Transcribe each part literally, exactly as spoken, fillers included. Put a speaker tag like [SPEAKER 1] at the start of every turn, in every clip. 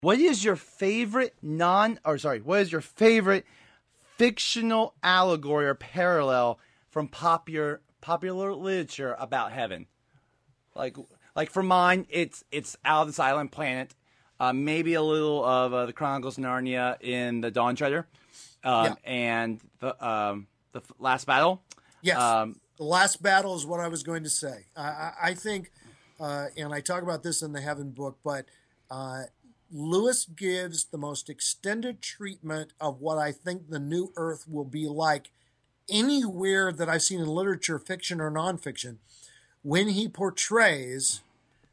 [SPEAKER 1] What is your favorite non, or sorry, what is your favorite fictional allegory or parallel from popular popular literature about heaven? Like, like for mine, it's it's out of this island planet. Uh, maybe a little of uh, the Chronicles of Narnia in the Dawn Treader, um,
[SPEAKER 2] Yeah.
[SPEAKER 1] and the um, the last battle.
[SPEAKER 2] Yes.
[SPEAKER 1] Um,
[SPEAKER 2] The last battle is what I was going to say. I, I, I think, uh, and I talk about this in the Heaven book, but uh, Lewis gives the most extended treatment of what I think the new Earth will be like anywhere that I've seen in literature, fiction or nonfiction, when he portrays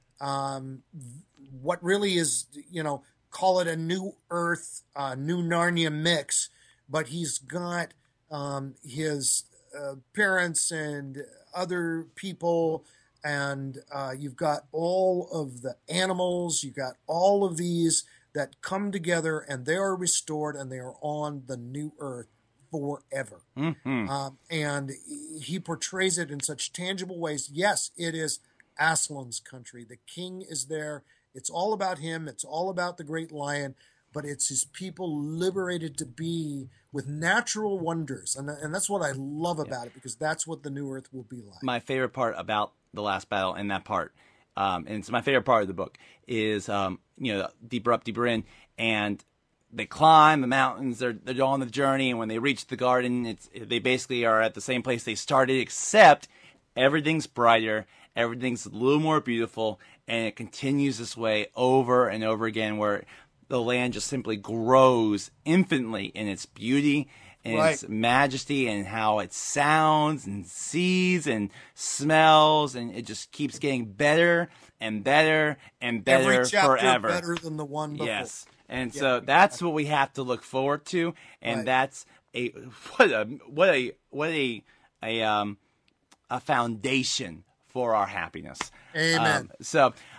[SPEAKER 2] um, what really is, you know, call it a new Earth, uh, new Narnia mix, but he's got um, his uh, parents and other people, and uh, you've got all of the animals, you've got all of these that come together, and they are restored, and they are on the new Earth forever.
[SPEAKER 1] mhm.
[SPEAKER 2] Um, and he portrays it in such tangible ways. Yes, it is Aslan's country. The king is there. It's all about him. It's all about the great lion, but it's his people liberated to be with natural wonders. And, and that's what I love about it, because that's what the new earth will be like.
[SPEAKER 1] My favorite part about the last battle and that part, um, and it's my favorite part of the book, is um, you know, deeper up, deeper in, and they climb the mountains. They're they're on the journey, and when they reach the garden, it's they basically are at the same place they started, except everything's brighter, everything's a little more beautiful, and it continues this way over and over again, where the land just simply grows infinitely in its beauty and
[SPEAKER 2] Right.
[SPEAKER 1] its majesty, and how it sounds and sees and smells, and it just keeps getting better and better and better
[SPEAKER 2] Every chapter
[SPEAKER 1] forever.
[SPEAKER 2] better than the one before.
[SPEAKER 1] Yes. And
[SPEAKER 2] Yeah,
[SPEAKER 1] so that's what we have to look forward to, and
[SPEAKER 2] Right.
[SPEAKER 1] that's a what a what a what a a um a foundation for our happiness.
[SPEAKER 2] Amen.
[SPEAKER 1] Um, so